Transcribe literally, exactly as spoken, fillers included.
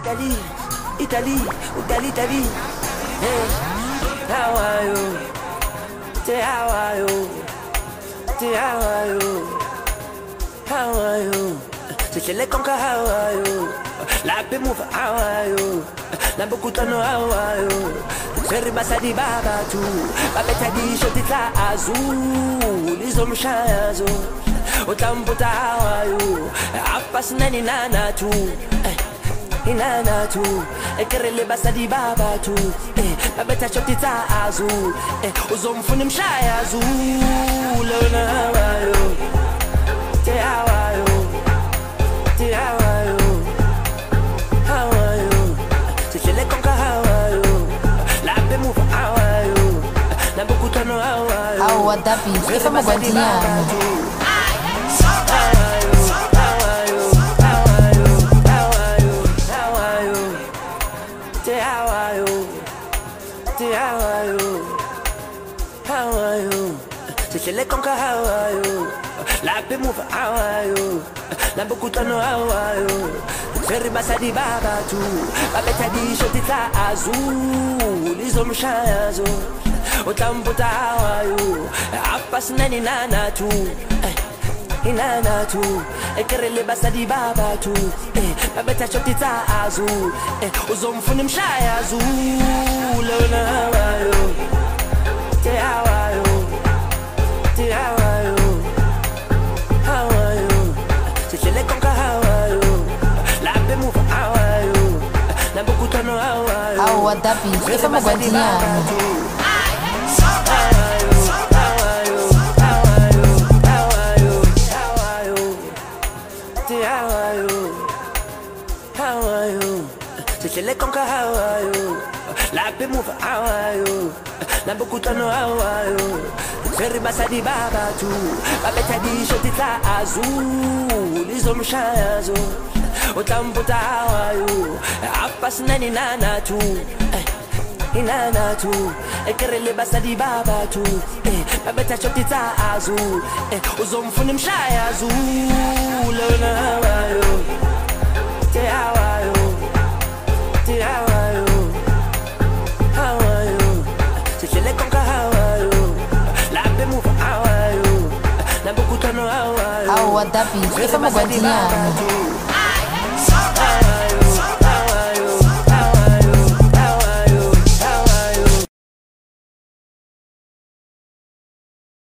Italy, Italy, Italy, Italy. Hey, how are you? Say how are you? Say how are you? How are you? Say she let conquer, how are you? La pe move, how are you? Na bukutano, how are you? Seri basadi baba tu, babeta di shotita azul, lizo mshazo. Utambuta, how are you? Apas nani nana tu. Inana tu, ekerele basadi baba tu, eh, babeta chotita azul, eh, uzomfuni mshaya azul, lona hawayo, te hawayo, te hawayo, hawayo, sishele konka hawayo, lape mufa hawayo, nabukutano hawayo, hawa dapi, ifa magwantinya. How are you? How are you? Say let conquer, how are you? La pe move, how are you? Na bukutano, how are you? Seri basadi baba tu, babeta di shotita azul, lizo mshazo. Utambuta, how are you? Apas nani nana tu. Inana tu, ekerele basadi baba tu, eh, babeta chotita azul, eh, uzomfuni mshaya azul, lona hawayo, te hawayo, te hawayo, hawayo, sishele konka hawayo, lape mufa hawayo, nabukutano hawayo, hawa dapi, ifa magwantinya. How are you? Say let conquer, how are you? La pe move, how are you? Na bukutano, how are you? Seri basadi baba tu, babeta di shotita azul, lizo mshazo. Utambuta, how are you? Apas nani nana tu, inana tu, ekerele basadi baba tu, eh, babeta chotita azul, eh, uzomfuni mshaya azul, lona hawayo. Say how are you? Say how are you? How are you? Say she let conquer, how are you? La pe move, how are you? Na bukutano, how are you? Hawa dapi, ifa magwantinya.